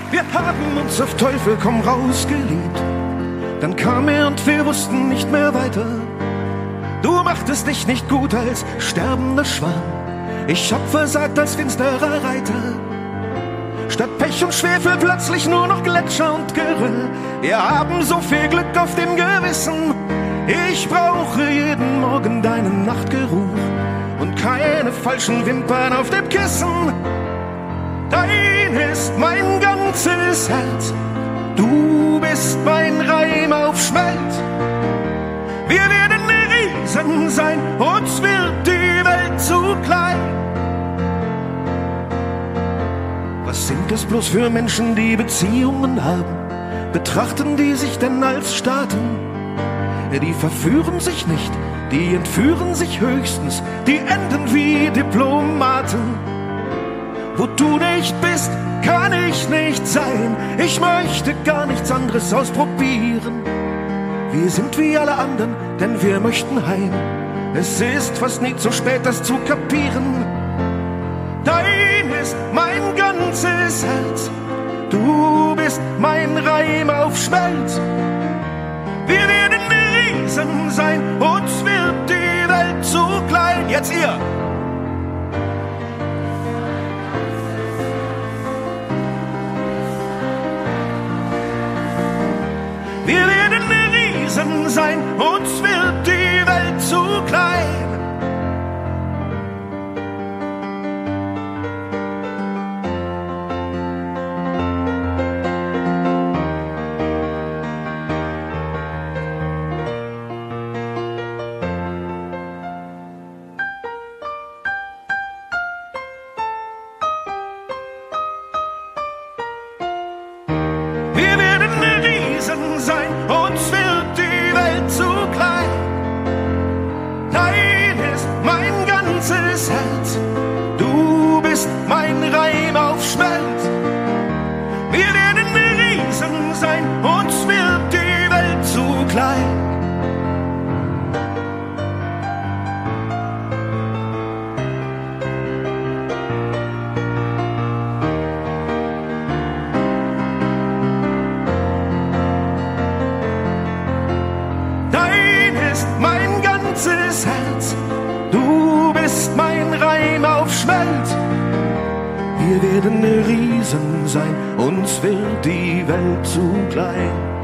Wir haben uns auf Teufel komm raus geliebt. Dann kam er und wir wussten nicht mehr weiter. Du machtest dich nicht gut als sterbender Schwan. Ich hab versagt als finsterer Reiter. Statt Pech und Schwefel plötzlich nur noch Gletscher und Geröll. Wir haben so viel Glück auf dem Gewissen. Ich brauche jeden Morgen deinen Nachtgeruch und keine falschen Wimpern auf dem Kissen. Dein ist mein ganzes Herz. Du bist mein Reim auf Schmelz. Wir werden Riesen sein, uns wird die Welt zu klein. Was sind es bloß für Menschen, die Beziehungen haben? Betrachten die sich denn als Staaten? Die verführen sich nicht, die entführen sich höchstens, die enden wie Diplomaten. Wo du nicht bist, kann ich nicht sein. Ich möchte gar nichts anderes ausprobieren. Wir sind wie alle anderen, denn wir möchten heim. Es ist fast nie zu spät, das zu kapieren. Dein ist mein ganzes Herz. Du bist mein Reim auf Schmelz. Wir werden Riesen sein, uns wird die Welt zu klein. Jetzt ihr! Wir werden Riesen sein, uns wird die Welt zu klein. Wir werden Riesen sein, uns wird die Welt zu klein. Dein ist mein ganzes Herz. Du bist mein Reim auf Schmelz. Wir werden Riesen sein, uns wird die Welt zu klein. Mein ganzes Herz, du bist mein Reim auf Schmelz. Wir werden Riesen sein, uns wird die Welt zu klein.